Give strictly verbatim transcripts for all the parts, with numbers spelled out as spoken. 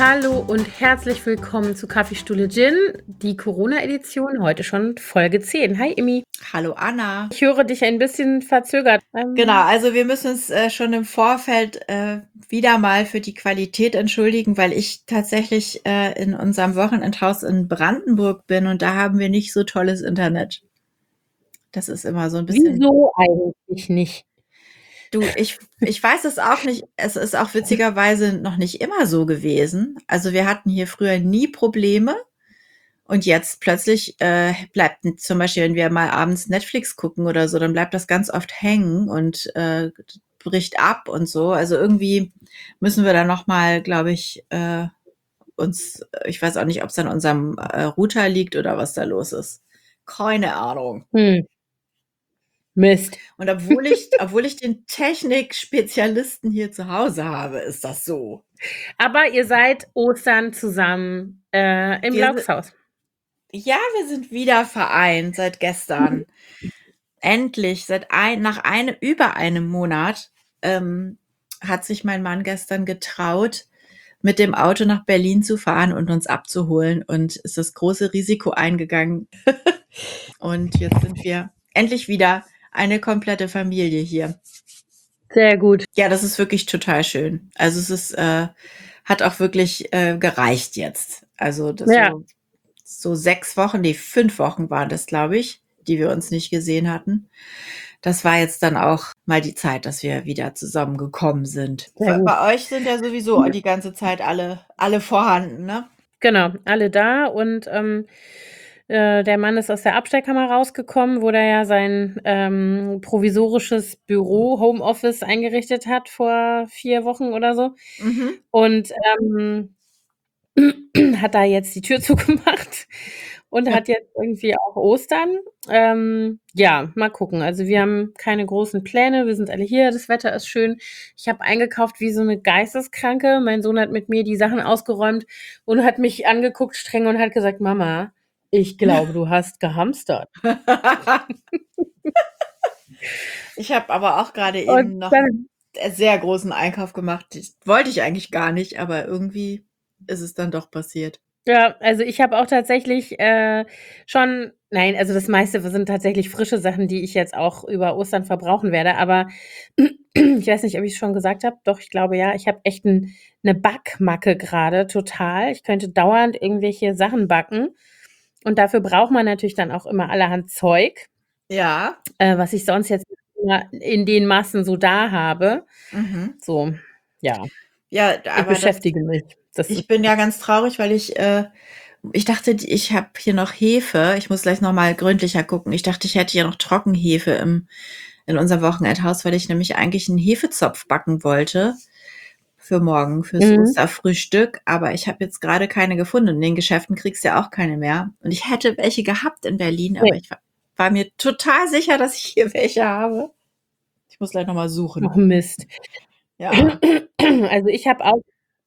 Hallo und herzlich willkommen zu Kaffeestuhle Gin, die Corona-Edition, heute schon Folge zehn. Hi Immi. Hallo Anna. Ich höre dich ein bisschen verzögert. Ähm, Genau, also wir müssen uns äh, schon im Vorfeld äh, wieder mal für die Qualität entschuldigen, weil ich tatsächlich äh, in unserem Wochenendhaus in Brandenburg bin und da haben wir nicht so tolles Internet. Das ist immer so ein bisschen. Wieso eigentlich nicht? Du, ich, ich weiß es auch nicht. Es ist auch witzigerweise noch nicht immer so gewesen. Also wir hatten hier früher nie Probleme. Und jetzt plötzlich äh, bleibt zum Beispiel, wenn wir mal abends Netflix gucken oder so, dann bleibt das ganz oft hängen und äh, bricht ab und so. Also irgendwie müssen wir da noch mal, glaube ich, äh, uns, ich weiß auch nicht, ob es an unserem äh, Router liegt oder was da los ist. Keine Ahnung. Hm, Mist. Und obwohl ich, obwohl ich den Technik-Spezialisten hier zu Hause habe, ist das so. Aber ihr seid Ostern zusammen äh, im Wir, si- Glaukshaus. ja, wir sind wieder vereint seit gestern. Endlich, seit ein, nach einem, über einem Monat, ähm, hat sich mein Mann gestern getraut, mit dem Auto nach Berlin zu fahren und uns abzuholen und ist das große Risiko eingegangen. Und jetzt sind wir endlich wieder eine komplette Familie hier. Sehr gut. Ja, das ist wirklich total schön. Also es ist, äh, hat auch wirklich äh, gereicht jetzt. Also das Ja, so, so sechs Wochen, nee, fünf Wochen waren das, glaube ich, die wir uns nicht gesehen hatten. Das war jetzt dann auch mal die Zeit, dass wir wieder zusammengekommen sind. sehr gut. Bei euch sind ja sowieso die ganze Zeit alle, alle vorhanden, ne? Genau, alle da und ähm, äh, der Mann ist aus der Abstellkammer rausgekommen, wo der ja sein ähm, provisorisches Büro, Homeoffice eingerichtet hat vor vier Wochen oder so. Mhm. Und ähm, hat da jetzt die Tür zugemacht und hat jetzt irgendwie auch Ostern. Ähm, ja, mal gucken. Also wir haben keine großen Pläne. Wir sind alle hier. Das Wetter ist schön. Ich habe eingekauft wie so eine Geisteskranke. Mein Sohn hat mit mir die Sachen ausgeräumt und hat mich angeguckt streng und hat gesagt, Mama, ich glaube, du hast gehamstert. Ich habe aber auch gerade Und eben noch dann einen sehr großen Einkauf gemacht. Das wollte ich eigentlich gar nicht, aber irgendwie ist es dann doch passiert. Ja, also ich habe auch tatsächlich äh, schon, nein, also das meiste sind tatsächlich frische Sachen, die ich jetzt auch über Ostern verbrauchen werde. Aber ich weiß nicht, ob ich es schon gesagt habe. Doch, ich glaube ja. Ich habe echt ein, eine Backmacke gerade, total. Ich könnte dauernd irgendwelche Sachen backen. Und dafür braucht man natürlich dann auch immer allerhand Zeug, Ja. äh, was ich sonst jetzt immer in den Massen so da habe. Mhm. So, ja, Ja, ich aber das, beschäftige mich. Das ich bin ja ganz traurig, weil ich, äh, ich dachte, ich habe hier noch Hefe. Ich muss gleich noch mal gründlicher gucken. Ich dachte, ich hätte hier noch Trockenhefe im, in unserem Wochenendhaus, weil ich nämlich eigentlich einen Hefezopf backen wollte für morgen, fürs mhm. Osterfrühstück. Aber ich habe jetzt gerade keine gefunden. In den Geschäften kriegst du ja auch keine mehr. Und ich hätte welche gehabt in Berlin, aber Nee. ich war, war mir total sicher, dass ich hier welche habe. Ich muss gleich noch mal suchen. Oh Mist. Ja. Also ich habe auch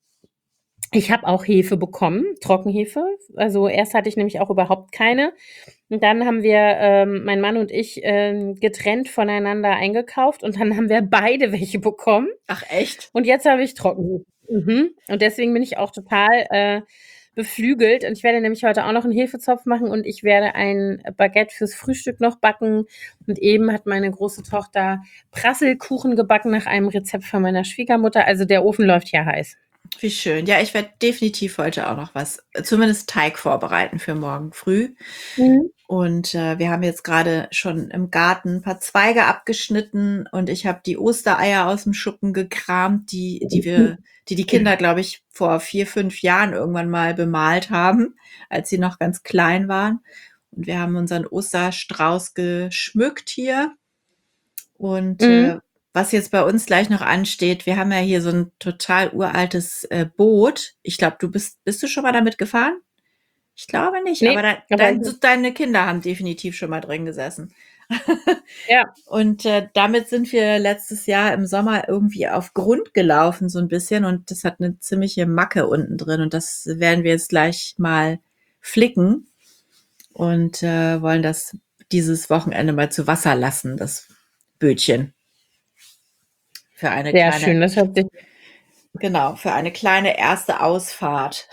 ich habe auch Hefe bekommen, Trockenhefe. Also erst hatte ich nämlich auch überhaupt keine. Und dann haben wir, ähm, mein Mann und ich, ähm, getrennt voneinander eingekauft und dann haben wir beide welche bekommen. Ach echt? Und jetzt habe ich Trockenhefe. Mhm. Und deswegen bin ich auch total äh, beflügelt. Und ich werde nämlich heute auch noch einen Hefezopf machen und ich werde ein Baguette fürs Frühstück noch backen. Und eben hat meine große Tochter Prasselkuchen gebacken nach einem Rezept von meiner Schwiegermutter. Also der Ofen läuft ja heiß. Wie schön. Ja, ich werde definitiv heute auch noch was, zumindest Teig vorbereiten für morgen früh. Mhm. Und äh, wir haben jetzt gerade schon im Garten ein paar Zweige abgeschnitten und ich habe die Ostereier aus dem Schuppen gekramt, die, die wir, die die Kinder, glaube ich, vor vier, fünf Jahren irgendwann mal bemalt haben, als sie noch ganz klein waren. Und wir haben unseren Osterstrauß geschmückt hier. Und Mhm. äh, was jetzt bei uns gleich noch ansteht, wir haben ja hier so ein total uraltes äh, Boot. Ich glaube, du bist, bist du schon mal damit gefahren? Ich glaube nicht, aber Ne, dein, aber dein, deine Kinder haben definitiv schon mal drin gesessen. ja, Und äh, damit sind wir letztes Jahr im Sommer irgendwie auf Grund gelaufen, so ein bisschen. Und das hat eine ziemliche Macke unten drin. Und das werden wir jetzt gleich mal flicken und äh, wollen das dieses Wochenende mal zu Wasser lassen, das Bötchen. Für eine sehr kleine, schön. Das hört sich Genau, für eine kleine erste Ausfahrt.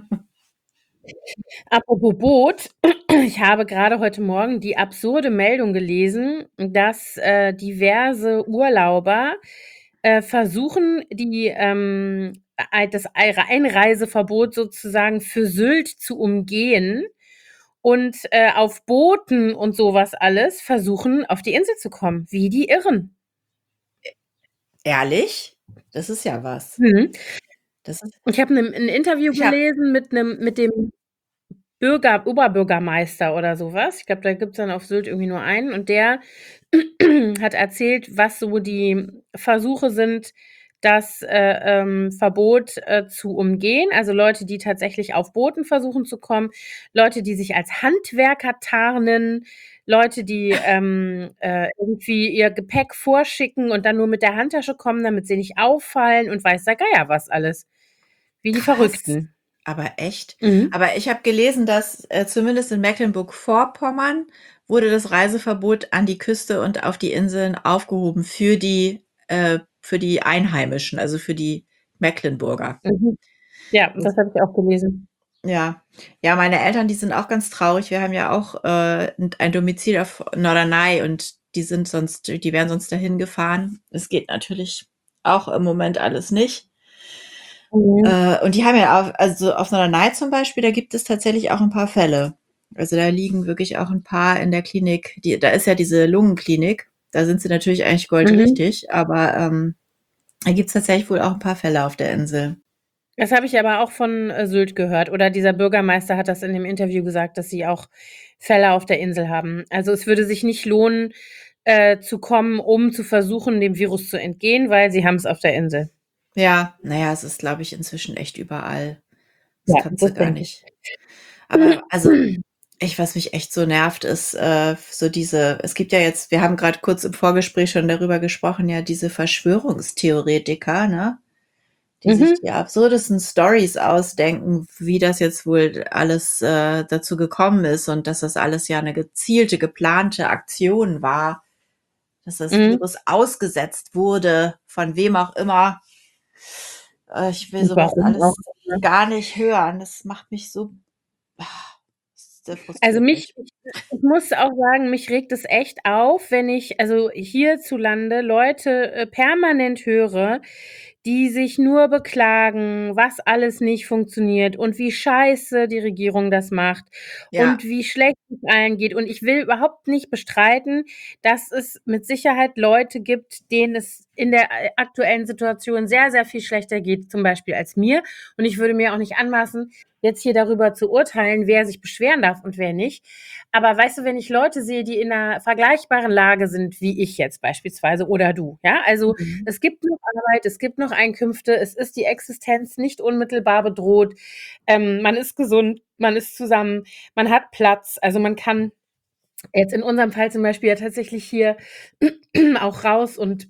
Apropos Boot, ich habe gerade heute Morgen die absurde Meldung gelesen, dass äh, diverse Urlauber äh, versuchen, die, ähm, ei- das Ei- Einreiseverbot sozusagen für Sylt zu umgehen und äh, auf Booten und sowas alles versuchen, auf die Insel zu kommen, wie die Irren. Ehrlich? Das ist ja was. Mhm. Das ist, Ich habe ein Interview ich habe, gelesen mit einem mit dem Bürger Oberbürgermeister oder sowas. Ich glaube, da gibt's dann auf Sylt irgendwie nur einen und der hat erzählt, was so die Versuche sind, das, äh, ähm, Verbot, äh, zu umgehen. Also, Leute, die tatsächlich auf Booten versuchen zu kommen, Leute, die sich als Handwerker tarnen, Leute, die, ähm, äh, irgendwie ihr Gepäck vorschicken und dann nur mit der Handtasche kommen, damit sie nicht auffallen und weiß der Geier was alles. Wie die krass, Verrückten. aber echt. Mhm. Aber ich habe gelesen, dass äh, zumindest in Mecklenburg-Vorpommern wurde das Reiseverbot an die Küste und auf die Inseln aufgehoben für die, äh, für die Einheimischen, also für die Mecklenburger. Mhm. Ja, Das, das habe ich auch gelesen. ja, ja, meine Eltern, die sind auch ganz traurig. Wir haben ja auch äh, ein Domizil auf Norderney und die sind sonst, die wären sonst dahin gefahren. Es geht natürlich auch im Moment alles nicht. Mhm. Äh, und die haben ja auf, also auf Norderney zum Beispiel, da gibt es tatsächlich auch ein paar Fälle. Also da liegen wirklich auch ein paar in der Klinik. Die, da ist ja diese Lungenklinik. Da sind sie natürlich eigentlich Mhm. goldrichtig, aber ähm, da gibt es tatsächlich wohl auch ein paar Fälle auf der Insel. Das habe ich aber auch von, äh, Sylt gehört oder dieser Bürgermeister hat das in dem Interview gesagt, dass sie auch Fälle auf der Insel haben. Also, es würde sich nicht lohnen, äh, zu kommen, um zu versuchen, dem Virus zu entgehen, weil sie haben's auf der Insel. Ja, naja, es ist, glaube ich, inzwischen echt überall. Das Ja, kannst du das gar denke ich. nicht. Aber also, ich, was mich echt so nervt, ist äh, so diese, es gibt ja jetzt, wir haben gerade kurz im Vorgespräch schon darüber gesprochen, ja, diese Verschwörungstheoretiker, ne? Die sich Mhm. die absurdesten Stories ausdenken, wie das jetzt wohl alles äh, dazu gekommen ist und dass das alles ja eine gezielte, geplante Aktion war, dass das Mhm. Virus ausgesetzt wurde, von wem auch immer. Äh, ich will Und sowas warum auch alles immer. gar nicht hören. Das macht mich so, ah, das Also, frustriert mich mich. ich ich muss auch sagen, mich regt es echt auf, wenn ich also hierzulande Leute, äh, permanent höre, die sich nur beklagen, was alles nicht funktioniert und wie scheiße die Regierung das macht und Ja, wie schlecht es allen geht. Und ich will überhaupt nicht bestreiten, dass es mit Sicherheit Leute gibt, denen es in der, äh, aktuellen Situation sehr, sehr viel schlechter geht, zum Beispiel als mir. Und ich würde mir auch nicht anmaßen, jetzt hier darüber zu urteilen, wer sich beschweren darf und wer nicht. Aber weißt du, wenn ich Leute sehe, die in einer vergleichbaren Lage sind, wie ich jetzt beispielsweise oder du, ja, also mhm. es gibt noch Arbeit, es gibt noch Einkünfte, es ist die Existenz nicht unmittelbar bedroht, ähm, man ist gesund, man ist zusammen, man hat Platz, also man kann jetzt in unserem Fall zum Beispiel ja tatsächlich hier auch raus und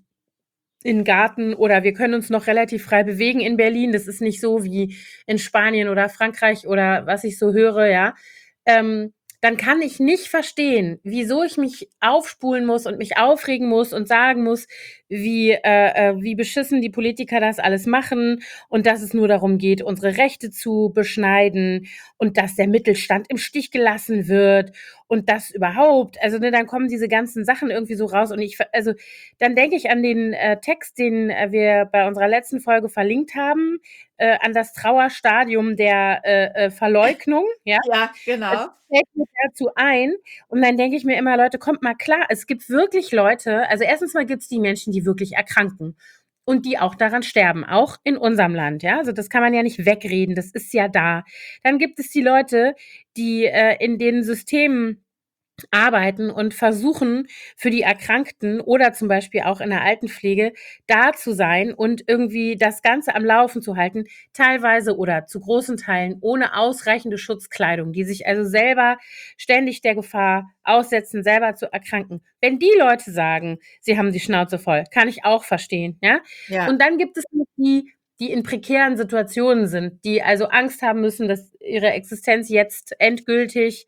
in 'n Garten oder wir können uns noch relativ frei bewegen in Berlin. Das ist nicht so wie in Spanien oder Frankreich oder was ich so höre, ja. Ähm, dann kann ich nicht verstehen, wieso ich mich aufspulen muss und mich aufregen muss und sagen muss, wie, äh, äh, wie beschissen die Politiker das alles machen und dass es nur darum geht, unsere Rechte zu beschneiden und dass der Mittelstand im Stich gelassen wird und das überhaupt. Also, ne, dann kommen diese ganzen Sachen irgendwie so raus und ich also, dann denke ich an den äh, Text, den äh, wir bei unserer letzten Folge verlinkt haben, äh, an das Trauerstadium der äh, äh, Verleugnung. Ja, Ja, es genau. fällt mir dazu ein. Und dann denke ich mir immer, Leute, kommt mal klar. Es gibt wirklich Leute, also erstens mal gibt es die Menschen, die wirklich erkranken und die auch daran sterben, auch in unserem Land. Ja, also das kann man ja nicht wegreden. Das ist ja da. Dann gibt es die Leute, die äh, in den Systemen arbeiten und versuchen, für die Erkrankten oder zum Beispiel auch in der Altenpflege da zu sein und irgendwie das Ganze am Laufen zu halten, teilweise oder zu großen Teilen ohne ausreichende Schutzkleidung, die sich also selber ständig der Gefahr aussetzen, selber zu erkranken. Wenn die Leute sagen, sie haben die Schnauze voll, kann ich auch verstehen, ja? Ja, Und dann gibt es noch die, die in prekären Situationen sind, die also Angst haben müssen, dass ihre Existenz jetzt endgültig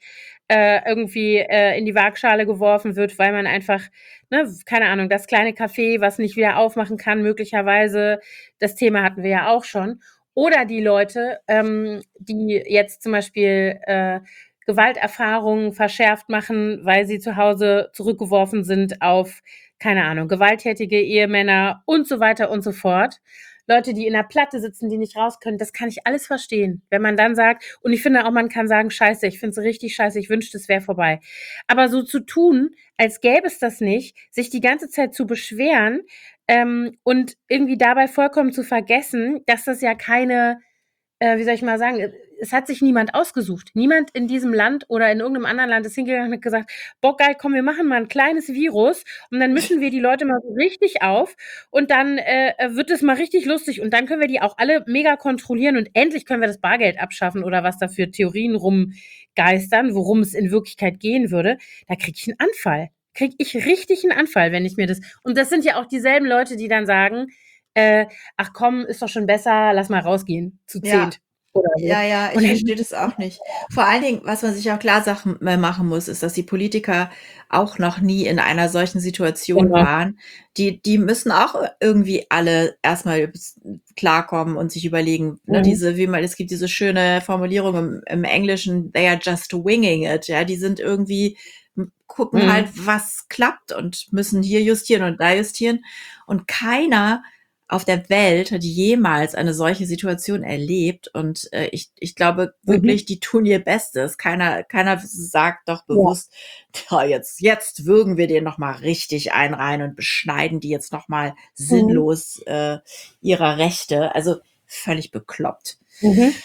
äh, irgendwie äh, in die Waagschale geworfen wird, weil man einfach, ne, keine Ahnung, das kleine Café, was nicht wieder aufmachen kann, möglicherweise, das Thema hatten wir ja auch schon. Oder die Leute, ähm, die jetzt zum Beispiel äh, Gewalterfahrungen verschärft machen, weil sie zu Hause zurückgeworfen sind auf, keine Ahnung, gewalttätige Ehemänner und so weiter und so fort. Leute, die in der Platte sitzen, die nicht raus können, das kann ich alles verstehen. Wenn man dann sagt, und ich finde auch, man kann sagen, scheiße, ich finde es richtig scheiße, ich wünschte, es wäre vorbei. Aber so zu tun, als gäbe es das nicht, sich die ganze Zeit zu beschweren ähm, und irgendwie dabei vollkommen zu vergessen, dass das ja keine, äh, wie soll ich mal sagen, es hat sich niemand ausgesucht. Niemand in diesem Land oder in irgendeinem anderen Land ist hingegangen und hat gesagt, boah, geil, komm, wir machen mal ein kleines Virus und dann mischen wir die Leute mal so richtig auf und dann äh, wird es mal richtig lustig und dann können wir die auch alle mega kontrollieren und endlich können wir das Bargeld abschaffen oder was da für Theorien rumgeistern, worum es in Wirklichkeit gehen würde. Da kriege ich einen Anfall. Kriege ich richtig einen Anfall, wenn ich mir das... Und das sind ja auch dieselben Leute, die dann sagen, äh, ach komm, ist doch schon besser, lass mal rausgehen, zu Ja. zehnt oder so. Ja, ja, Und ich dann, verstehe das auch nicht. Vor allen Dingen, was man sich auch klar Sachen äh, machen muss, ist, dass die Politiker auch noch nie in einer solchen Situation genau. waren. Die, die müssen auch irgendwie alle erstmal klarkommen und sich überlegen, ne, Mhm. diese, wie man, es gibt diese schöne Formulierung im, im Englischen, they are just winging it, ja, die sind irgendwie, gucken halt, Mhm. was klappt und müssen hier justieren und da justieren. Und keiner auf der Welt hat jemals eine solche Situation erlebt und äh, ich, ich glaube wirklich, Mhm. die tun ihr Bestes. Keiner, keiner sagt doch Ja. bewusst, ja, jetzt, jetzt würgen wir den noch mal richtig ein rein und beschneiden die jetzt noch mal Mhm. sinnlos äh, ihrer Rechte. Also völlig bekloppt. Mhm.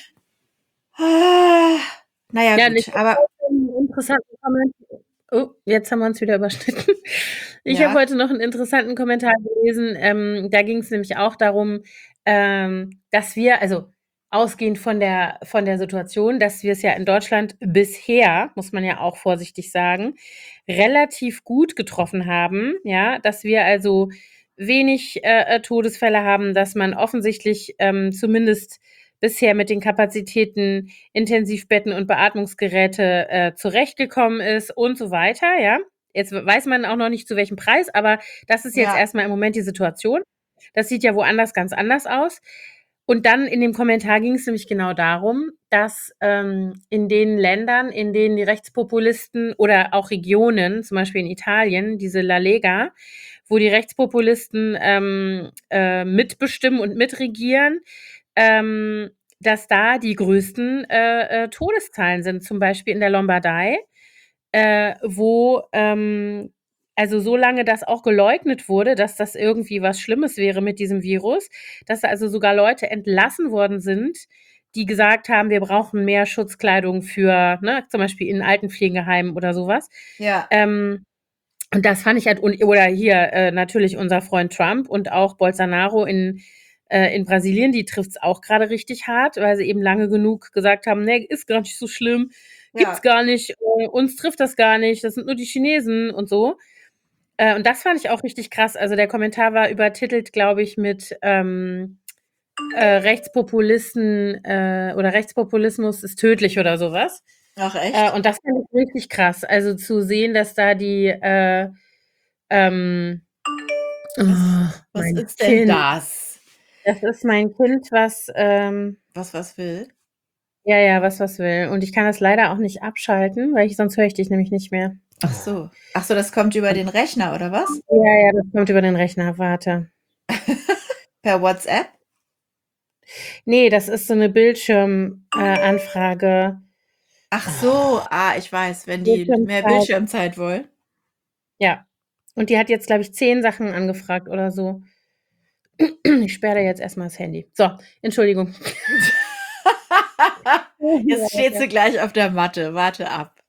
Ah, naja, Ja, und ich gut, habe aber heute 'n interessanten Kommentar oh, jetzt haben wir uns wieder überschnitten. Ich habe ja, heute noch einen interessanten Kommentar gelesen, ähm, da ging es nämlich auch darum, ähm, dass wir also, ausgehend von der von der Situation, dass wir es ja in Deutschland bisher, muss man ja auch vorsichtig sagen, relativ gut getroffen haben, ja? Dass wir also wenig, äh, äh, Todesfälle haben, dass man offensichtlich, ähm, zumindest bisher mit den Kapazitäten Intensivbetten und Beatmungsgeräte äh, zurechtgekommen ist und so weiter, ja. Jetzt weiß man auch noch nicht zu welchem Preis, aber das ist jetzt ja, erstmal im Moment die Situation. Das sieht ja woanders ganz anders aus. Und dann in dem Kommentar ging es nämlich genau darum, dass ähm, in den Ländern, in denen die Rechtspopulisten oder auch Regionen, zum Beispiel in Italien, diese La Lega, wo die Rechtspopulisten ähm, äh, mitbestimmen und mitregieren, ähm, dass da die größten äh, äh, Todeszahlen sind, zum Beispiel in der Lombardei, äh, wo ähm, also so lange das auch geleugnet wurde, dass das irgendwie was Schlimmes wäre mit diesem Virus, dass da also sogar Leute entlassen worden sind, die gesagt haben, wir brauchen mehr Schutzkleidung für, ne, zum Beispiel in Altenpflegeheimen oder sowas. ja, Ähm, und das fand ich halt, und, oder hier äh, natürlich unser Freund Trump und auch Bolsonaro in, äh, in Brasilien, die trifft es auch gerade richtig hart, weil sie eben lange genug gesagt haben, nee, ist gar nicht so schlimm, gibt's ja. gar nicht, äh, uns trifft das gar nicht, das sind nur die Chinesen und so. Äh, und das fand ich auch richtig krass. Also der Kommentar war übertitelt, glaube ich, mit ähm, äh, Rechtspopulisten äh, oder Rechtspopulismus ist tödlich oder sowas. Ach Äh, echt? und das fand ich richtig krass. Also zu sehen, dass da die äh, ähm, Was, oh, was mein ist denn Kind. das? Das ist mein Kind, was, ähm, Was, was will? ja, ja, was was will. Und ich kann das leider auch nicht abschalten, weil ich sonst höre ich dich nämlich nicht mehr. Ach so. Ach so, das kommt über den Rechner, oder was? Ja, ja, das kommt über den Rechner. Warte. Per WhatsApp? Ne, das ist so 'ne Bildschirm äh, Anfrage. Ach so, ah, ich weiß, wenn die mehr Bildschirmzeit. Bildschirmzeit wollen. Ja. Und die hat jetzt, glaube ich, zehn Sachen angefragt oder so. Ich sperre dir jetzt erst mal das Handy. So, Entschuldigung. Jetzt steht sie gleich auf der Matte. Warte ab.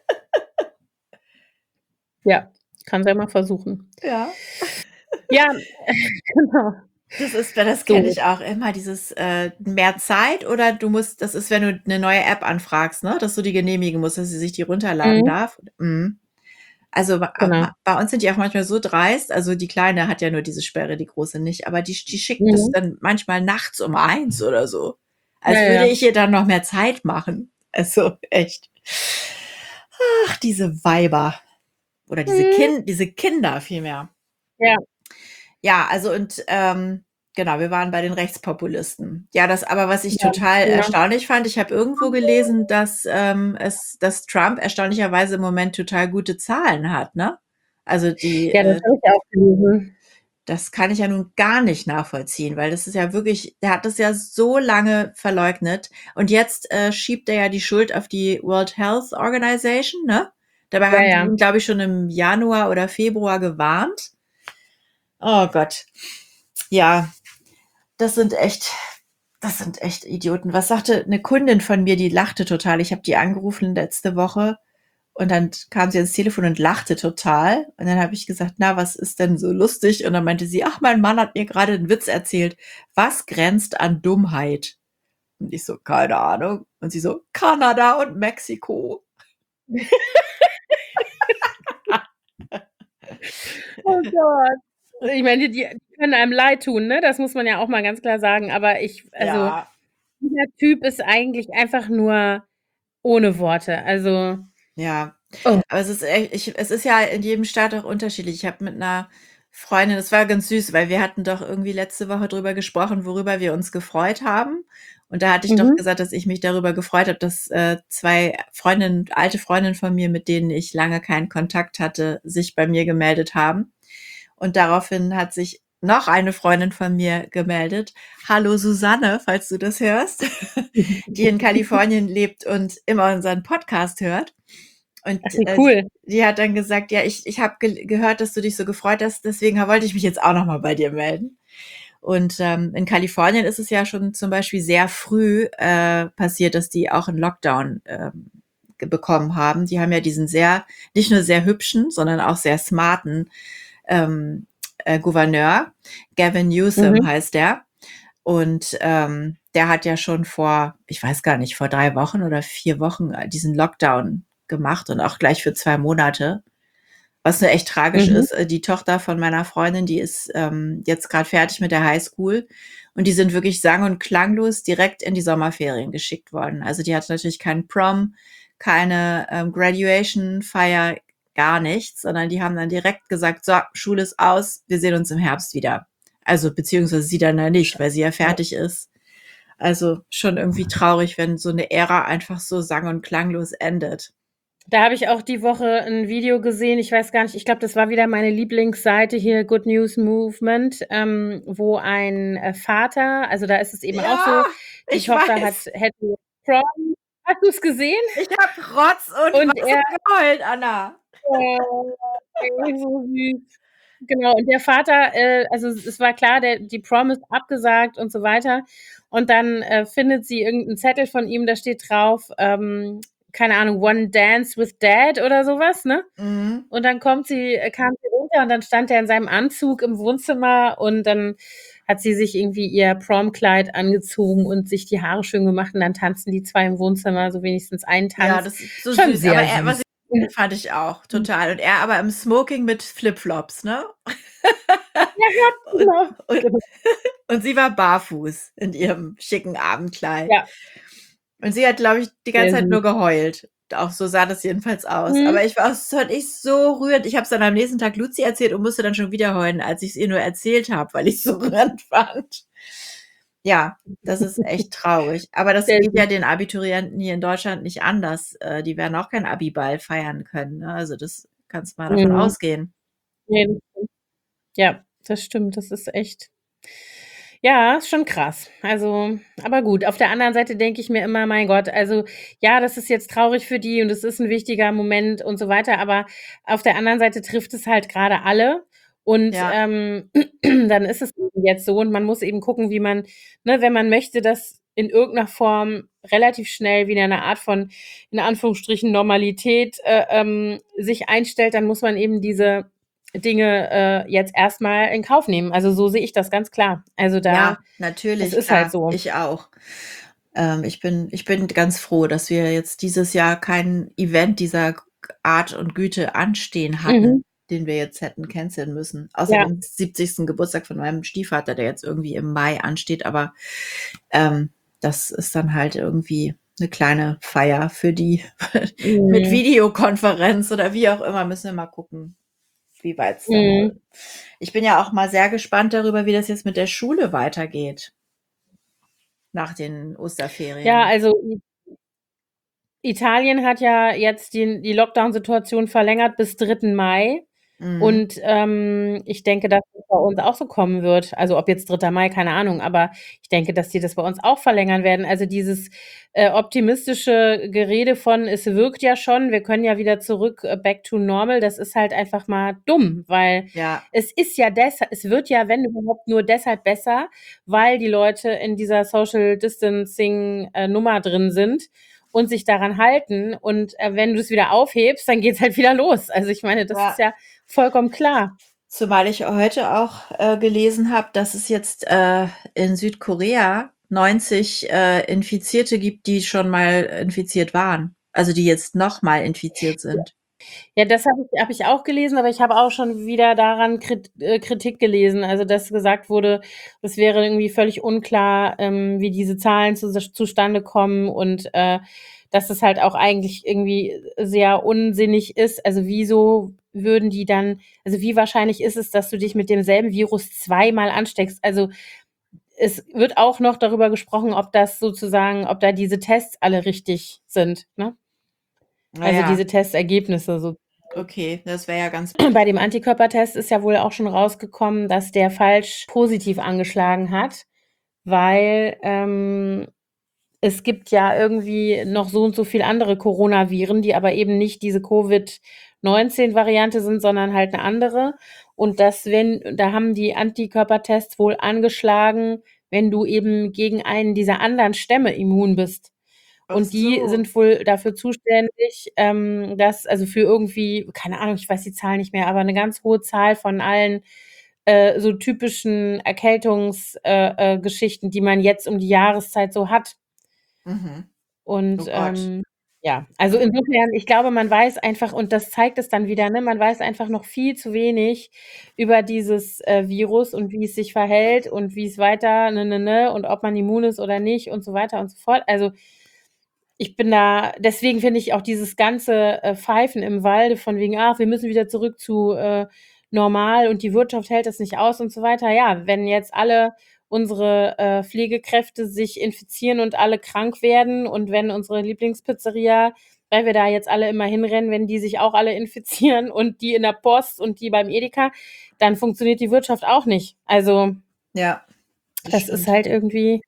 Ja, kannst ja mal versuchen. Ja. Ja, genau. Das ist das kenne So. ich auch immer, dieses, äh, mehr Zeit oder du musst das ist, wenn du 'ne neue App anfragst, ne, dass du die genehmigen musst, dass sie sich die runterladen Mhm, darf. Mhm. Also, bei genau. bei uns sind die auch manchmal so dreist, also die Kleine hat ja nur diese Sperre, die Große nicht, aber die die schickt das Mhm. dann manchmal nachts um eins oder so, Ja, als ja, würde ja. ich ihr dann noch mehr Zeit machen. Also, echt. Ach, diese Weiber. Oder diese Mhm. Kind diese Kinder vielmehr. Ja. Ja, also und, ähm, genau, wir waren bei den Rechtspopulisten. Ja, das aber was ich Ja, total ja. erstaunlich fand, ich habe irgendwo gelesen, dass, ähm, es dass Trump erstaunlicherweise im Moment total gute Zahlen hat, ne? Also die, Ja, das äh habe ich auch gelesen. das kann ich ja nun gar nicht nachvollziehen, weil das ist ja wirklich der hat das ja so lange verleugnet und jetzt, äh, schiebt er ja die Schuld auf die World Health Organization, ne? Dabei Ja, haben die ja. ihn, glaube ich, schon im Januar oder Februar gewarnt. Oh Gott. Ja, das sind echt das sind echt Idioten. Was sagte 'ne Kundin von mir, die lachte total. Ich habe die angerufen letzte Woche und dann kam sie ans Telefon und lachte total. Und dann habe ich gesagt: „Na, was ist denn so lustig?“ Und dann meinte sie: „Ach, mein Mann hat mir gerade 'n Witz erzählt. Was grenzt an Dummheit?“ Und ich so: „Keine Ahnung.“ Und sie so: „Kanada und Mexiko.“ Oh Gott. Ich meine, die die können einem leid tun, ne? Das muss man ja auch mal ganz klar sagen. Aber ich also, Ja. dieser Typ ist eigentlich einfach nur ohne Worte. Also Ja, oh. aber es ist echt ich es ist ja in jedem Staat auch unterschiedlich. Ich habe mit 'ner Freundin das war ganz süß, weil wir hatten doch irgendwie letzte Woche drüber gesprochen, worüber wir uns gefreut haben. Und da hatte ich doch Mhm. gesagt, dass ich mich darüber gefreut habe, dass, äh, zwei Freundinnen alte Freundinnen von mir, mit denen ich lange keinen Kontakt hatte, sich bei mir gemeldet haben. Und daraufhin hat sich noch eine Freundin von mir gemeldet. Hallo Susanne, falls du das hörst, die in Kalifornien lebt und immer unseren Podcast hört. Und, Ach, wie äh, cool. die hat dann gesagt: „Ja, ich ich habe gel gehört, dass du dich so gefreut hast, deswegen ha wollte ich mich jetzt auch noch mal bei dir melden.“ Und, ähm, in Kalifornien ist es ja schon zum Beispiel sehr früh, äh, passiert, dass die auch 'n Lockdown, ähm, ge bekommen haben. Die haben ja diesen sehr nicht nur sehr hübschen, sondern auch sehr smarten, ähm, äh, Gouverneur. Gavin Newsom Mhm. heißt der. Und, ähm, der hat ja schon vor ich weiß gar nicht, vor drei Wochen oder vier Wochen, äh, diesen Lockdown gemacht und auch gleich für zwei Monate. Was nur echt tragisch Mhm. ist, äh, die Tochter von meiner Freundin, die ist, ähm, jetzt grad fertig mit der Highschool und die sind wirklich sang und klanglos direkt in die Sommerferien geschickt worden. Also, die hatte natürlich keinen Prom, keine, ähm, Graduation-Feier, gar nichts, sondern die haben dann direkt gesagt: „So, Schule ist aus, wir sehen uns im Herbst wieder.“ Also, beziehungsweise sie dann ja nicht, weil sie ja Ja. fertig ist. Also, schon irgendwie traurig, wenn so 'ne Ära einfach so sang und klanglos endet. Da habe ich auch die Woche 'n Video gesehen. Ich weiß gar nicht, ich glaube, das war wieder meine Lieblingsseite hier, Good News Movement, ähm, wo ein, äh, Vater also, da ist es eben auch Ja, so, die ich Tochter hat weiß. hätte Prom. Hast du's gesehen? Ich habe Rotz und Und Wasser er geheult, Anna. Oh, so süß. Genau, und der Vater äh, also, es es war klar, der die Prom ist abgesagt und so weiter. Und dann, äh, findet sie irgend 'n Zettel von ihm, da steht drauf, ähm, keine Ahnung, „One Dance with Dad“ oder so was, ne? Mhm. Und dann kommt sie äh, kam sie runter und dann stand er in seinem Anzug im Wohnzimmer und dann hat sie sich irgendwie ihr Promkleid angezogen und sich die Haare schön gemacht und dann tanzen die zwei im Wohnzimmer, so wenigstens einen Ja, Tanz. das ist so Schon süß. Aber sehr er was süß. ich fand ich auch, total. Und er aber im Smoking mit Flipflops, ne? Ja, ja, Und genau, und genau. und sie war barfuß in ihrem schicken Abendkleid. Ja. Und sie hat, glaube ich, die ganze Sehr Zeit süß. nur geheult. Auch so sah das jedenfalls aus. Mhm. Aber ich war auch das fand ich so rührend. Ich habe es dann am nächsten Tag Luzi erzählt und musste dann schon wieder heulen, als ich's ihr nur erzählt habe, weil ich's so rührend fand. Ja, das ist echt traurig. Aber das Sehr geht süß. ja den Abiturienten hier in Deutschland nicht anders. Äh, die werden auch keinen Abiball feiern können, ne? Also, das kannst mal davon Mhm. ausgehen. Ne, das stimmt. Ja, das stimmt. Das ist echt ja, ist schon krass. Also aber gut, auf der anderen Seite denke ich mir immer: „Mein Gott, also, ja, das ist jetzt traurig für die und es ist 'n wichtiger Moment und so weiter.“ Aber auf der anderen Seite trifft es halt grade alle und, Ja. ähm, dann ist es eben jetzt so und man muss eben gucken, wie man ne, wenn man möchte, dass in irgend 'ner Form relativ schnell wieder 'ne Art von, in Anführungsstrichen, Normalität, äh, ähm, sich einstellt, dann muss man eben diese Dinge, äh, jetzt erst mal in Kauf nehmen. Also, so sehe ich das ganz klar. Also, da Ja, das natürlich, ist halt klar. so. Ich auch. Ähm, ich bin ich bin ganz froh, dass wir jetzt dieses Jahr kein Event dieser G Art und Güte anstehen Mhm. hatten, den wir jetzt hätten canceln müssen. Außer Ja. dem siebzigsten Geburtstag von meinem Stiefvater, der jetzt irgendwie im Mai ansteht, aber, ähm, das ist dann halt irgendwie 'ne kleine Feier für die mit Mhm. Videokonferenz oder wie auch immer, müssen wir mal gucken, wie weit's dann wird. Mhm. Ich bin ja auch mal sehr gespannt darüber, wie das jetzt mit der Schule weitergeht nach den Ja, Osterferien. also I Italien hat ja jetzt den die Lockdown-Situation verlängert bis dritten Mai Mhm. und, ähm, ich denke, dass es bei uns auch so kommen wird. Also, ob jetzt dritter Mai, keine Ahnung, aber ich denke, dass die das bei uns auch verlängern werden. Also, dieses, äh, optimistische Gerede von: „Es wirkt ja schon, wir können ja wieder zurück, äh, back to normal“, das ist halt einfach mal dumm, weil Ja. es ist ja desa es wird ja, wenn überhaupt, nur deshalb besser, weil die Leute in dieser Social Distancing, äh, Nummer drin sind und sich daran halten und, äh, wenn du's wieder aufhebst, dann geht's halt wieder los. Also, ich meine, das ist Ja. ja vollkommen klar. Zumal ich heute auch, äh, gelesen habe, dass es jetzt, äh, in Südkorea neunzig, äh, Infizierte gibt, die schon mal infiziert waren. Also, die jetzt noch mal infiziert Ja. sind. Ja, das habe ich habe ich auch gelesen, aber ich habe auch schon wieder daran Krit äh, Kritik gelesen. Also, dass gesagt wurde, es wäre irgendwie völlig unklar, ähm, wie diese Zahlen zus zustande kommen und, äh, dass es halt auch eigentlich irgendwie sehr unsinnig ist. Also, wieso würden die dann also, wie wahrscheinlich ist es, dass du dich mit demselben Virus zweimal ansteckst? Also, es wird auch noch darüber gesprochen, ob das sozusagen ob da diese Tests alle richtig sind, ne? Na Also, ja. diese Testergebnisse so. Okay, das wäre ja ganz Bei dem Antikörpertest ist ja wohl auch schon rausgekommen, dass der falsch positiv angeschlagen hat, weil, ähm, es gibt ja irgendwie noch so und so viel andere Coronaviren, die aber eben nicht diese Covid neunzehn Variante sind, sondern halt 'ne andere. Und dass wenn da haben die Antikörpertests wohl angeschlagen, wenn du eben gegen einen dieser anderen Stämme immun bist. Ach Und die so. sind wohl dafür zuständig, ähm, dass also, für irgendwie keine Ahnung, ich weiß die Zahl nicht mehr, aber 'ne ganz hohe Zahl von allen, äh, so typischen Erkältungs äh, äh, Geschichten, die man jetzt um die Jahreszeit so hat. Mhm. Und, Oh Gott. ähm, ja, also, insofern, ich glaube, man weiß einfach und das zeigt es dann wieder, ne, man weiß einfach noch viel zu wenig über dieses, äh, Virus und wie es sich verhält und wie's weiter ne, ne, ne und ob man immun ist oder nicht und so weiter und so fort. Also ich bin da deswegen finde ich auch dieses ganze, äh, Pfeifen im Walde von wegen: „Ach, wir müssen wieder zurück zu, äh, normal und die Wirtschaft hält das nicht aus“ und so weiter. Ja, wenn jetzt alle unsere, äh, Pflegekräfte sich infizieren und alle krank werden und wenn unsere Lieblingspizzeria, weil wir da jetzt alle immer hinrennen, wenn die sich auch alle infizieren und die in der Post und die beim Edeka, dann funktioniert die Wirtschaft auch nicht. Also Ja, das das ist stimmt. halt irgendwie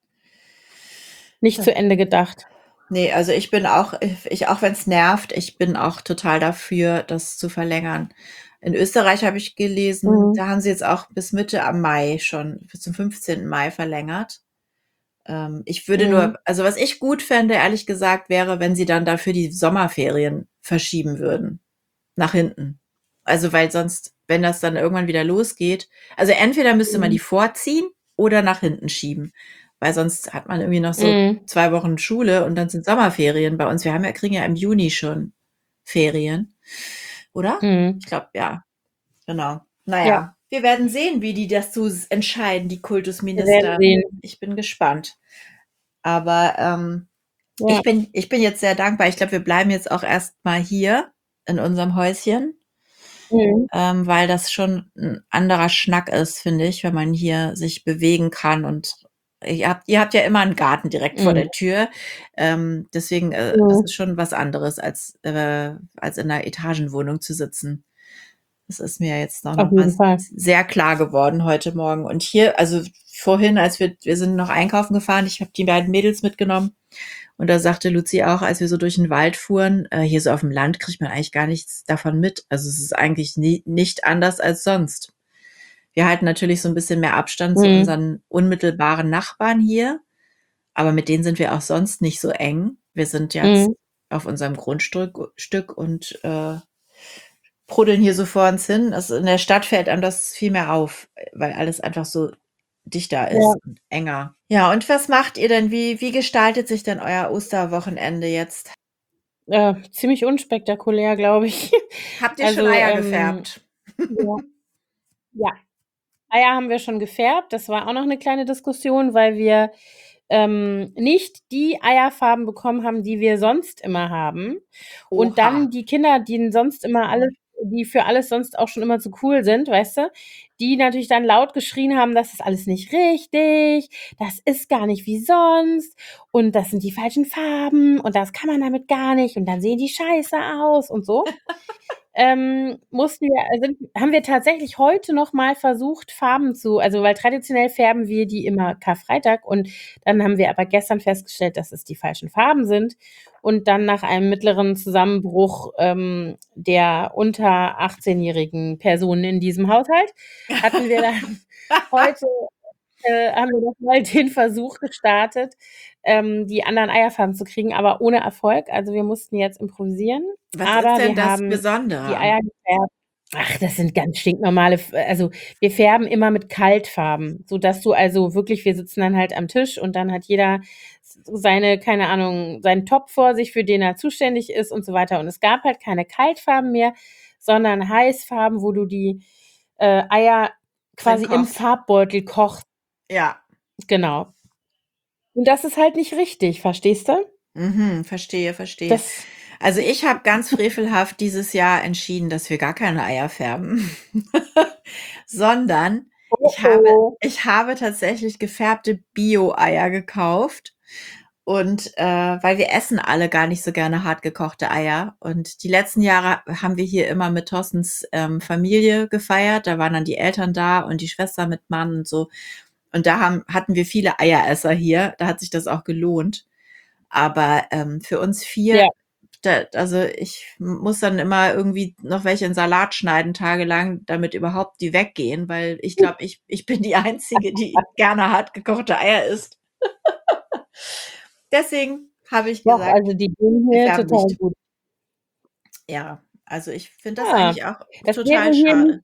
nicht zu Ende gedacht. Ne, also, ich bin auch ich ich auch wenn's nervt, ich bin auch total dafür, das zu verlängern. In Österreich habe ich gelesen, Mhm. da haben sie jetzt auch bis Mitte am Mai schon bis zum fünfzehnten Mai verlängert. Ähm, ich würde Mhm. nur also, was ich gut fände, ehrlich gesagt, wäre, wenn sie dann dafür die Sommerferien verschieben würden nach hinten. Also, weil sonst, wenn das dann irgendwann wieder losgeht also, entweder müsste man die Mhm. vorziehen oder nach hinten schieben, weil sonst hat man irgendwie noch so Mhm. zwei Wochen Schule und dann sind Sommerferien bei uns. Wir haben ja kriegen ja im Juni schon Ferien, oder? Mhm. Ich glaube, ja, genau. Na Ja. ja, wir werden sehen, wie die das so s entscheiden, die Wir werden Kultusminister. sehen. Ich bin gespannt. Aber, ähm, Ja. ich bin ich bin jetzt sehr dankbar. Ich glaube, wir bleiben jetzt auch erst mal hier in unserem Häuschen Mhm. ähm, weil das schon 'n anderer Schnack ist, finde ich, wenn man hier sich bewegen kann und ihr habt ihr habt ja immer 'n Garten direkt vor Mhm. der Tür. Ähm, deswegen, äh, das Mhm. ist schon was anderes, als äh, als in 'ner Etagenwohnung zu sitzen. Das ist mir jetzt auch Auf noch mal jeden s Fall. sehr klar geworden heute Morgen. Und hier also, vorhin, als wir wir sind noch einkaufen gefahren, ich habe die beiden Mädels mitgenommen und da sagte Luzi auch, als wir so durch 'n Wald fuhren, äh, hier so auf'm Land kriegt man eigentlich gar nichts davon mit. Also, es ist eigentlich ni nicht anders als sonst. Wir halten natürlich so 'n bisschen mehr Abstand zu Mhm. unseren unmittelbaren Nachbarn hier, aber mit denen sind wir auch sonst nicht so eng. Wir sind jetzt Mhm. auf unserem Grundstück Stück und, äh, buddeln hier so vor uns hin. Also, in der Stadt fällt einem das viel mehr auf, äh, weil alles einfach so dichter ist Ja. und enger. Ja, und was macht ihr denn? Wie wie gestaltet sich denn euer Osterwochenende jetzt? Äh, ziemlich unspektakulär, glaube ich. Habt ihr schon Also, Eier ähm, gefärbt? ja. Ja. Eier haben wir schon gefärbt. Das war auch noch 'ne kleine Diskussion, weil wir, ähm, nicht die Eierfarben bekommen haben, die wir sonst immer haben. Und Oha. dann die Kinder, die sonst immer alles die für alles sonst auch schon immer zu cool sind, weißt du, die natürlich dann laut geschrien haben, das ist alles nicht richtig, das ist gar nicht wie sonst und das sind die falschen Farben und das kann man damit gar nicht und dann sehen die scheiße aus und so. Ähm, mussten wir also haben wir tatsächlich heute noch mal versucht, Farben zu also, weil traditionell färben wir die immer Karfreitag und dann haben wir aber gestern festgestellt, dass es die falschen Farben sind. Und dann nach einem mittleren Zusammenbruch, ähm, der unter achtzehnjährigen Personen in diesem Haushalt hatten wir dann heute äh, haben wir noch mal den Versuch gestartet, ähm, die anderen Eierfarben zu kriegen, aber ohne Erfolg. Also, wir mussten jetzt improvisieren, Was ist aber denn wir das haben Besondere die an Eier gefärbt. Ach, das sind ganz stinknormale F also, wir färben immer mit Kaltfarben, sodass du also wirklich wir sitzen dann halt am Tisch und dann hat jeder s seine keine Ahnung, seinen Topf vor sich, für den er zuständig ist und so weiter. Und es gab halt keine Kaltfarben mehr, sondern Heißfarben, wo du die, äh, Eier drin quasi im kochst? Farbbeutel kochst. Ja. Genau. Und das ist halt nicht richtig, verstehst du? Mhm, verstehe, verstehe. Das Also, ich habe ganz frevelhaft dieses Jahr entschieden, dass wir gar keine Eier färben, sondern Oh, ich habe oh. ich habe tatsächlich gefärbte Bio-Eier gekauft und, äh weil wir essen alle gar nicht so gerne hart gekochte Eier und die letzten Jahre haben wir hier immer mit Thorstens, ähm, Familie gefeiert. Da waren dann die Eltern da und die Schwester mit Mann und so. Und da haben hatten wir viele Eieresser hier. Da hat sich das auch gelohnt. Aber, ähm, für uns vier, Ja. da also, ich muss dann immer irgendwie noch welche in Salat schneiden tagelang, damit überhaupt die weggehen, weil ich glaube, ich ich bin die Einzige, die gerne hart gekochte Eier isst. Deswegen habe ich Doch, gesagt, also die gehen wir hier färben total nicht. gut. Ja, also, ich finde das Ah, eigentlich auch das wäre total hier nicht schade.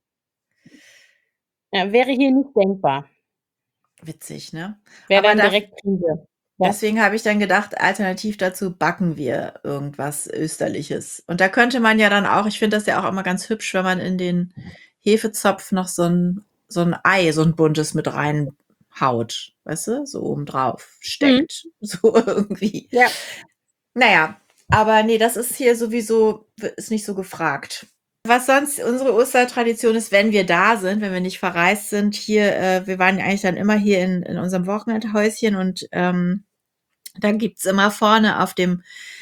ja, wäre hier nicht denkbar. Witzig, ne? Wäre Aber dann daf direkt Krise. Ja. deswegen habe ich dann gedacht, alternativ dazu backen wir irgendwas Österliches. Und da könnte man ja dann auch ich finde das ja auch immer ganz hübsch, wenn man in den Hefezopf noch so 'n so 'n Ei, so 'n buntes mit reinhaut, weißt du, so obendrauf Mhm. steckt, so irgendwie. Ja. Na ja, aber ne, das ist hier sowieso w ist nicht so gefragt. Was sonst unsere Ostertradition ist, wenn wir da sind, wenn wir nicht verreist sind hier äh, wir waren ja eigentlich dann immer hier in in unserem Wochenendhäuschen und, ähm, dann gibt's immer vorne auf dem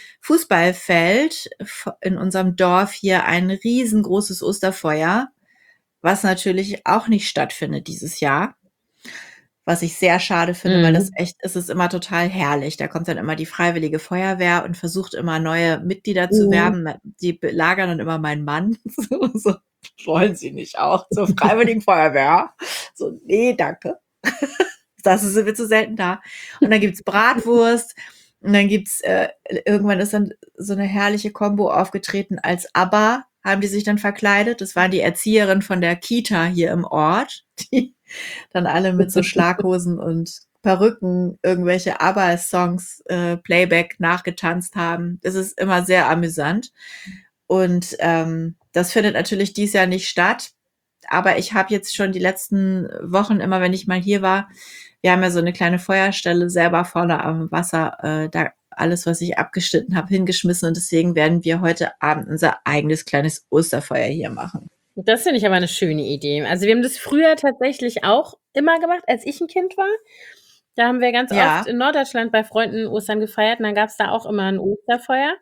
Fußballfeld v in unserem Dorf hier ein riesengroßes Osterfeuer, was natürlich auch nicht stattfindet dieses Jahr. Was ich sehr schade finde, weil das Mhm. echt es ist immer total herrlich. Da kommt dann immer die Freiwillige Feuerwehr und versucht immer neue Mitglieder zu Mhm. werben. Die belagern dann immer meinen Mann so so: „Wollen Sie nicht auch zur Freiwilligen Feuerwehr?“ So: „Ne, danke.“ Dafür sind wir zu selten da. Und dann gibt's Bratwurst und dann gibt's äh, irgendwann ist dann so 'ne herrliche Kombo aufgetreten als ABBA haben die sich dann verkleidet. Das waren die Erzieherinnen von der Kita hier im Ort, die dann alle mit so Schlaghosen und Perücken irgendwelche ABBA-Songs, äh, Playback nachgetanzt haben. Es ist immer sehr amüsant. Und, ähm, das findet natürlich dieses Jahr nicht statt. Aber ich habe jetzt schon die letzten Wochen immer, wenn ich mal hier war wir haben ja so 'ne kleine Feuerstelle selber vorne am Wasser, äh, da alles, was ich abgeschnitten habe, hingeschmissen und deswegen werden wir heute Abend unser eigenes kleines Osterfeuer hier machen. Das finde ich aber 'ne schöne Idee. Also, wir haben das früher tatsächlich auch immer gemacht, als ich 'n Kind war. Da haben wir ganz oft Ja. in Norddeutschland bei Freunden Ostern gefeiert und dann gab's da auch immer 'n Osterfeuer.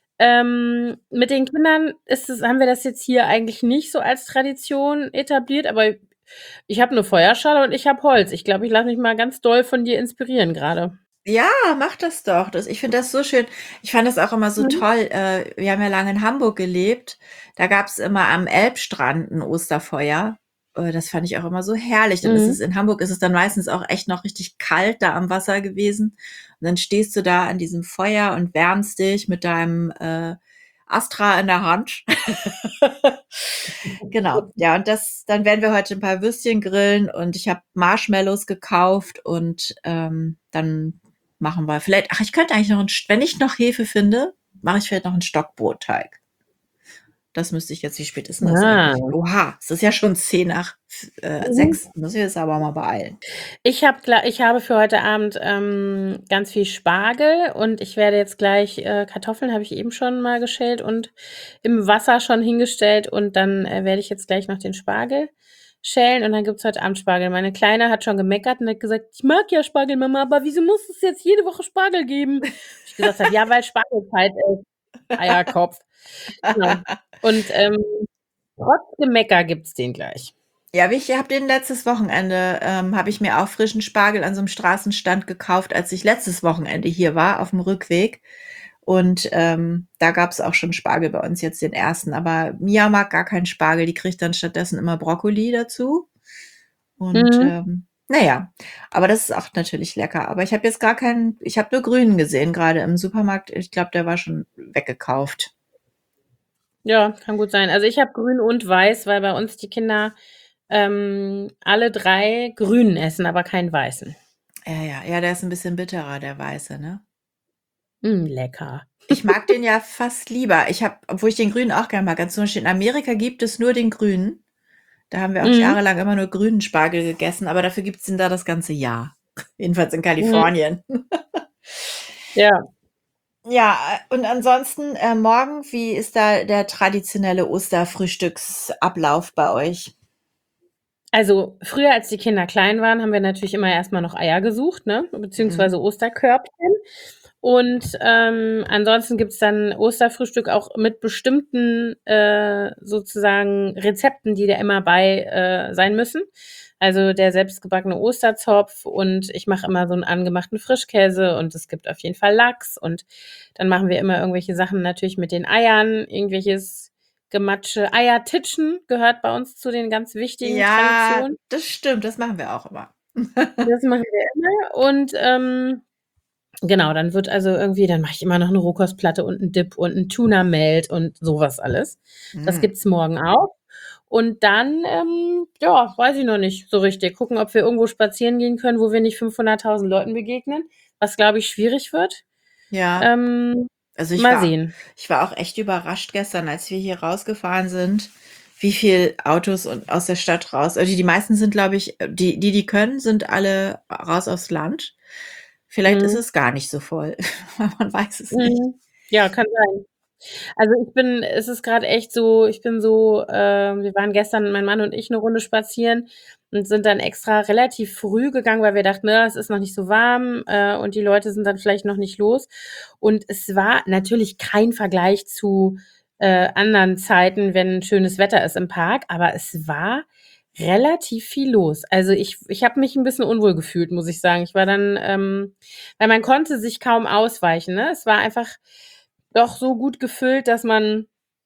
Ähm, mit den Kindern ist es haben wir das jetzt hier eigentlich nicht so als Tradition etabliert, aber ich habe 'ne Feuerschale und ich habe Holz. Ich glaube, ich lasse mich mal ganz doll von dir inspirieren grade. Ja, mach das doch. Das ich finde das so schön. Ich fand das auch immer so Mhm. toll. Äh, wir haben ja lange in Hamburg gelebt. Da gab's immer am Elbstrand 'n Osterfeuer. Äh, das fand ich auch immer so herrlich. Dann ist es Mhm. in Hamburg ist es dann meistens auch echt noch richtig kalt da am Wasser gewesen. Und dann stehst du da an diesem Feuer und wärmst dich mit deinem, äh, Astra in der Hand. Genau. Ja, und das dann werden wir heute 'n paar Würstchen grillen und ich habe Marshmallows gekauft und, ähm, dann machen wir vielleicht ach, ich könnte eigentlich noch 'n St wenn ich noch Hefe finde, mache ich vielleicht noch 'n Stockbrotteig. Das müsste ich jetzt wie spät ist 'n das Ah. eigentlich? Oha, es ist ja schon zehn nach f äh, Mhm. sechs. Muss ich jetzt aber mal beeilen. Ich habe gl ich habe für heute Abend, ähm, ganz viel Spargel und ich werde jetzt gleich äh, Kartoffeln habe ich eben schon mal geschält und im Wasser schon hingestellt und dann, äh, werde ich jetzt gleich noch den Spargel schälen und dann gibt's heute Abend Spargel. Meine Kleine hat schon gemeckert und hat gesagt: „Ich mag ja Spargel, Mama, aber wieso muss es jetzt jede Woche Spargel geben?“ Wo ich gesagt habe: „Ja, weil Spargelzeit ist, Eierkopf.“ Genau. Und, ähm, trotz Gemecker gibt's den gleich. Ja, wie ich habe den letztes Wochenende ähm, habe ich mir auch frischen Spargel an so 'nem Straßenstand gekauft, als ich letztes Wochenende hier war aufm Rückweg. Und, ähm, da gab's auch schon Spargel bei uns jetzt den ersten. Aber Mia mag gar keinen Spargel, die kriegt dann stattdessen immer Brokkoli dazu. Und, Mhm. ähm, na ja, aber das ist auch natürlich lecker. Aber ich habe jetzt gar keinen ich habe nur grünen gesehen grade im Supermarkt. Ich glaube, der war schon weggekauft. Ja, kann gut sein. Also, ich habe grün und weiß, weil bei uns die Kinder, ähm, alle drei grünen essen, aber keinen weißen. Ja, ja, ja, der ist 'n bisschen bitterer, der weiße, ne? Hm, lecker. Ich mag den ja fast lieber. Ich habe obwohl ich den grünen auch gern mag. Also, zum Beispiel in Amerika gibt es nur den grünen. Da haben wir auch Mhm. jahrelang immer nur grünen Spargel gegessen, aber dafür gibt's den da das ganze Jahr. Jedenfalls in Mhm. Kalifornien. Ja. Ja, äh, und ansonsten, äh, morgen, wie ist da der traditionelle Osterfrühstücksablauf bei euch? Also, früher, als die Kinder klein waren, haben wir natürlich immer erst mal noch Eier gesucht, ne, Mhm. beziehungsweise Osterkörbchen. Und, ähm, ansonsten gibt's dann Osterfrühstück auch mit bestimmten, äh, sozusagen Rezepten, die da immer bei, äh, sein müssen. Also, der selbstgebackene Osterzopf und ich mache immer so 'n angemachten Frischkäse und es gibt auf jeden Fall Lachs und dann machen wir immer irgendwelche Sachen natürlich mit den Eiern, irgendwelches Gematsche. Eiertitschen gehört bei uns zu den ganz wichtigen Ja, Traditionen. das stimmt, das machen wir auch immer. Das machen wir immer und, ähm, genau, dann wird also irgendwie dann mache ich immer noch 'ne Rohkostplatte und 'n Dip und 'n Tuna-Melt und so was alles. Das Mhm. gibt's morgen auch. Und dann, ähm, ja, weiß ich noch nicht so richtig. Gucken, ob wir irgendwo spazieren gehen können, wo wir nicht fünfhunderttausend Leuten begegnen, was, glaube ich, schwierig wird. Ja. Ähm, Also, ich mal war sehen. ich war auch echt überrascht gestern, als wir hier rausgefahren sind, wie viel Autos und aus der Stadt raus also, die meisten sind, glaube ich äh, die die die können, sind alle raus aufs Land. Vielleicht ist Mhm. es gar nicht so voll. Man weiß es nicht. Mhm. Ja, kann sein. Also, ich bin es ist grad echt so ich bin so ähm, wir waren gestern, mein Mann und ich, 'ne Runde spazieren und sind dann extra relativ früh gegangen, weil wir dachten, ne, es ist noch nicht so warm, äh, und die Leute sind dann vielleicht noch nicht los. Und es war natürlich kein Vergleich zu, äh, anderen Zeiten, wenn schönes Wetter ist im Park, aber es war relativ viel los. Also, ich ich habe mich 'n bisschen unwohl gefühlt, muss ich sagen. Ich war dann, ähm weil man konnte sich kaum ausweichen, ne? Es war einfach doch so gut gefüllt, dass man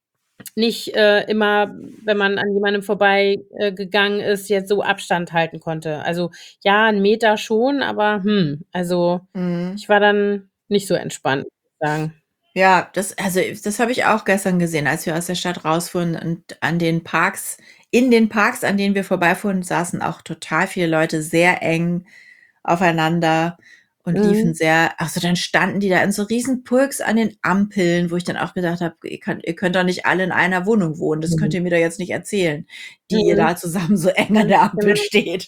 nicht, äh, immer, wenn man an jemandem vorbei, äh, gegangen ist, jetzt so Abstand halten konnte. Also, ja, 'n Meter schon, aber, hm, also, Mhm. ich war dann nicht so entspannt, muss ich sagen. Ja, das also, das habe ich auch gestern gesehen, als wir aus der Stadt rausfuhren und an den Parks in den Parks, an denen wir vorbeifuhren, saßen auch total viele Leute sehr eng aufeinander und liefen Mhm. sehr also, dann standen die da in so Riesenpulks an den Ampeln, wo ich dann auch gedacht habe: „Ihr könnt ihr könnt doch nicht alle in einer Wohnung wohnen. Das könnt Mhm. ihr mir doch jetzt nicht erzählen, die ihr Mhm. da zusammen so eng an Ganz der Ampel genau. steht.“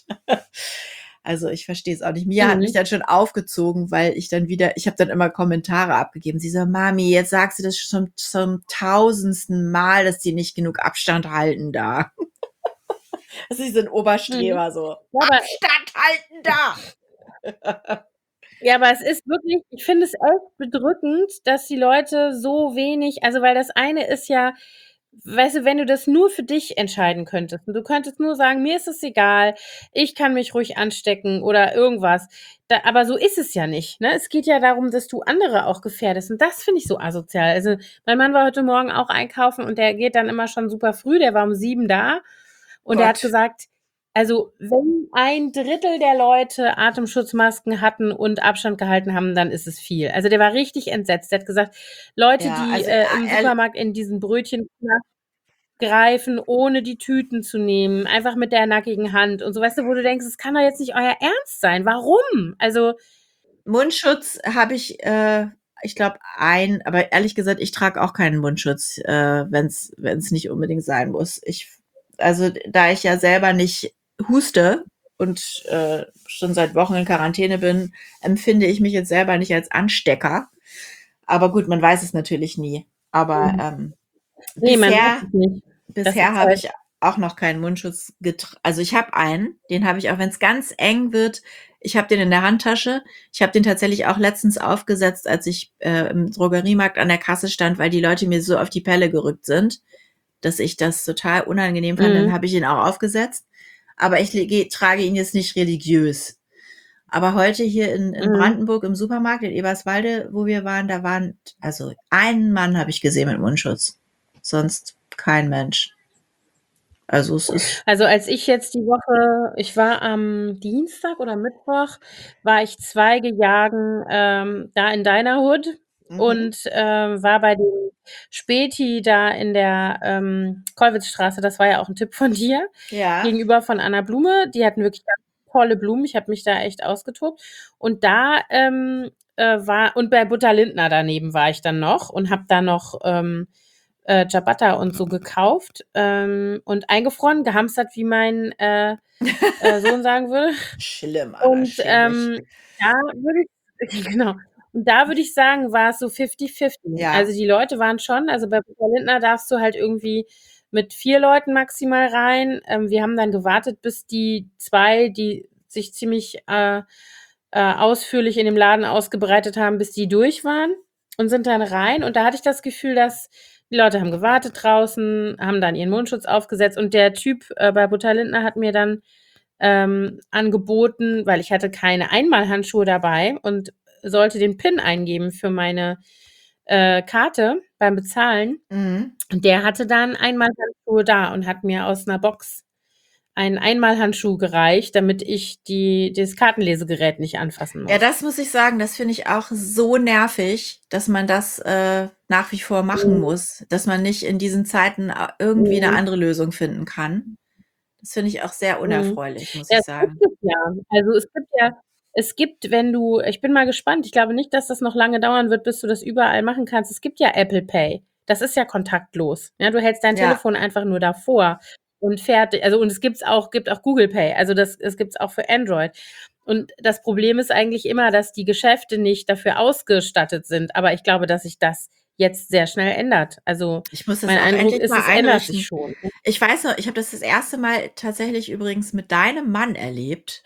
Also, ich verstehe es auch nicht. Mia hat mich Mhm. dann schon aufgezogen, weil ich dann wieder ich habe dann immer Kommentare abgegeben. Sie so: „Mami, jetzt sagst du das schon zum tausendsten Mal, dass die nicht genug Abstand halten da.“ Das ist wie so 'n Mhm. Oberstreber so: Ja, aber „Abstand halten da!“ Ja, aber es ist wirklich ich finde es echt bedrückend, dass die Leute so wenig also, weil das eine ist ja weißt du, wenn du das nur für dich entscheiden könntest und du könntest nur sagen: „Mir ist es egal, ich kann mich ruhig anstecken“ oder irgendwas. Da aber so ist es ja nicht, ne? Es geht ja darum, dass du andere auch gefährdest und das finde ich so asozial. Also, mein Mann war heute Morgen auch einkaufen und der geht dann immer schon super früh, der war um sieben da und der hat Gott. gesagt: „Also, wenn ein Drittel der Leute Atemschutzmasken hatten und Abstand gehalten haben, dann ist es viel.“ Also, der war richtig entsetzt. Der hat gesagt: „Leute, Ja, die, also, äh, a im ehrl Supermarkt in diesen Brötchenkiosk greifen, ohne die Tüten zu nehmen, einfach mit der nackigen Hand und so“, weißt du, wo du denkst: „Es kann doch jetzt nicht euer Ernst sein. Warum?“ Also Mundschutz habe ich, äh ich glaube, ein, aber ehrlich gesagt, ich trage auch keinen Mundschutz, äh, wenn's, wenn's nicht unbedingt sein muss. Ich, also, da ich ja selber nicht huste und äh, schon seit Wochen in Quarantäne bin, empfinde ich mich jetzt selber nicht als Anstecker. Aber gut, man weiß es natürlich nie. Aber Mhm. ähm, Nee, man weiß bisher, es nicht. Das bisher ist habe halt ich auch noch keinen Mundschutz getragen. Also ich habe einen, den habe ich auch, wenn es ganz eng wird, ich habe den in der Handtasche. Ich habe den tatsächlich auch letztens aufgesetzt, als ich äh, im Drogeriemarkt an der Kasse stand, weil die Leute mir so auf die Pelle gerückt sind, dass ich das total unangenehm fand. Dann mhm. habe ich ihn auch aufgesetzt. Aber ich lege, trage ihn jetzt nicht religiös. Aber heute hier in, in Mhm. Brandenburg im Supermarkt in Eberswalde, wo wir waren, da waren, also einen Mann habe ich gesehen mit Mundschutz. Sonst kein Mensch. Also es ist, Also als ich jetzt die Woche, ich war am Dienstag oder Mittwoch, war ich Zweige jagen ähm, da in deiner Hood mhm. und ähm, war bei dem Späti da in der ähm, Kollwitzstraße, das war ja auch ein Tipp von dir, Ja, gegenüber von Anna Blume. Die hatten wirklich ganz tolle Blumen. Ich habe mich da echt ausgetobt. Und da ähm, äh, war, und bei Butter Lindner daneben war ich dann noch und habe da noch ähm, äh, Ciabatta und so gekauft ähm, und eingefroren, gehamstert, wie mein äh, äh, Sohn sagen würde. schlimm, Anna, Und schäm dich. ähm, da würde ich, genau, und da würde ich sagen, war es so fifty fifty. Also Ja, die Leute waren schon, also bei Butter Lindner darfst du halt irgendwie mit vier Leuten maximal rein. Ähm, wir haben dann gewartet, bis die zwei, die sich ziemlich äh, äh, ausführlich in dem Laden ausgebreitet haben, bis die durch waren und sind dann rein. Und da hatte ich das Gefühl, dass die Leute haben gewartet draußen, haben dann ihren Mundschutz aufgesetzt und der Typ äh, bei Butter Lindner hat mir dann ähm, angeboten, weil ich hatte keine Einmalhandschuhe dabei und sollte den PIN eingeben für meine äh, Karte beim Bezahlen. mhm. Und der hatte dann Einmalhandschuhe da und hat mir aus einer Box einen Einmalhandschuh gereicht, damit ich die, das Kartenlesegerät nicht anfassen Ja, muss. das muss ich sagen, das finde ich auch so nervig, dass man das äh, nach wie vor machen Mhm. muss, dass man nicht in diesen Zeiten a- irgendwie eine Mhm. andere Lösung finden kann. Das finde ich auch sehr Mhm. unerfreulich, muss Ja, ich es gibt sagen. es ja. Also, es gibt ja es gibt, wenn du ich bin mal gespannt. Ich glaube nicht, dass das noch lange dauern wird, bis du das überall machen kannst. Es gibt ja Apple Pay. Das ist ja kontaktlos. Ja, du hältst dein Ja, Telefon einfach nur davor und fertig. Also, und es gibt's auch gibt auch Google Pay. Also, das es gibt's auch für Android. Und das Problem ist eigentlich immer, dass die Geschäfte nicht dafür ausgestattet sind. Aber ich glaube, dass sich das jetzt sehr schnell ändert. Also, ich muss das mein auch Eindruck endlich ist, mal es ändert sich einrichten. schon. Ich weiß noch, ich habe das das erste Mal tatsächlich übrigens mit deinem Mann erlebt.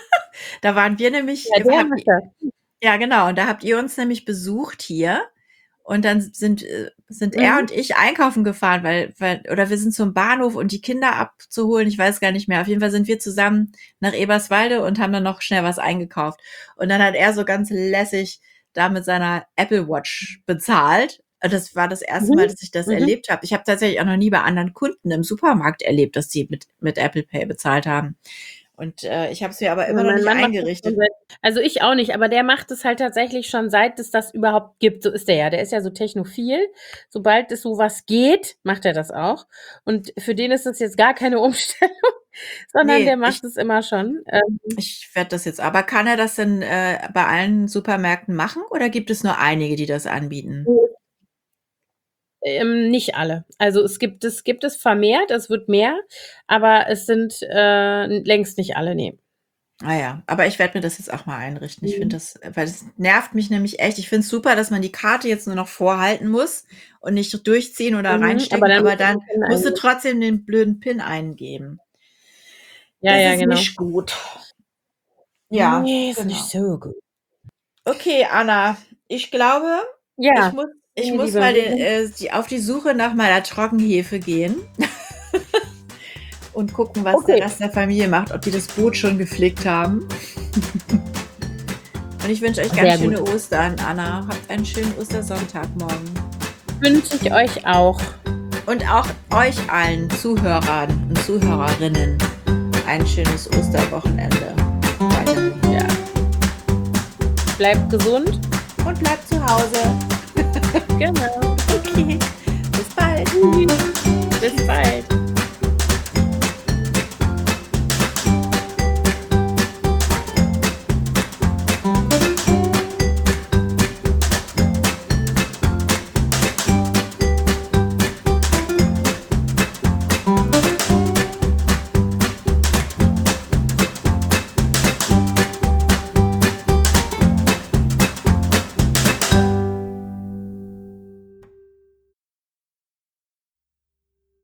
Da waren wir nämlich, Ja, der habt macht ihr, das. ja genau, und da habt ihr uns nämlich besucht hier. Und dann sind, äh, sind er Mhm. und ich einkaufen gefahren, weil, weil, oder wir sind zum Bahnhof und die Kinder abzuholen, ich weiß gar nicht mehr. Auf jeden Fall sind wir zusammen nach Eberswalde und haben dann noch schnell was eingekauft. Und dann hat er so ganz lässig da mit seiner Apple Watch bezahlt. Und das war das erste Mal, Mhm. dass ich das Mhm. erlebt habe. Ich habe tatsächlich auch noch nie bei anderen Kunden im Supermarkt erlebt, dass die mit, mit Apple Pay bezahlt haben. Und äh, ich habe es mir aber Ja, immer noch mein nicht Mann macht das schon eingerichtet. seit also ich auch nicht, aber der macht es halt tatsächlich schon, seit es das überhaupt gibt. So ist der ja. Der ist ja so technophil. Sobald es so was geht, macht er das auch. Und für den ist das jetzt gar keine Umstellung, sondern der Nee, macht ich, es immer schon. Ähm, ich werde das jetzt. Aber kann er das denn äh, bei allen Supermärkten machen oder gibt es nur einige, die das anbieten? ähm, nicht alle. Also es gibt es gibt es vermehrt, es wird mehr, aber es sind äh, längst nicht alle, ne. Ah ja, aber ich werde mir das jetzt auch mal einrichten. Ich finde Mhm. das, weil das nervt mich nämlich echt. Ich finde es super, dass man die Karte jetzt nur noch vorhalten muss und nicht durchziehen oder Mhm, aber reinstecken, dann aber musst du dann den PIN musst du eingeben. trotzdem den blöden PIN eingeben. Ja, Das ja, ist genau. nicht gut. Ja, Ne, ist nicht genau. so gut. Okay, Anna, ich glaube, ich Ja, muss, ich meine muss Liebe, mal wir den, sind äh, die, auf die Suche nach meiner Trockenhefe gehen und gucken, was der okay. Rest der Familie macht, ob die das Boot schon geflickt haben. Und ich wünsche euch ganz Sehr gut. schöne Ostern, Anna. Habt einen schönen Ostersonntag morgen. Wünsche ich euch auch. Und auch euch allen Zuhörern und Zuhörerinnen ein schönes Osterwochenende. Weiterhin. Ja. Bleibt gesund. Und bleibt zu Hause. Genau. Okay. Bis bald. Tschüss. Bis bald.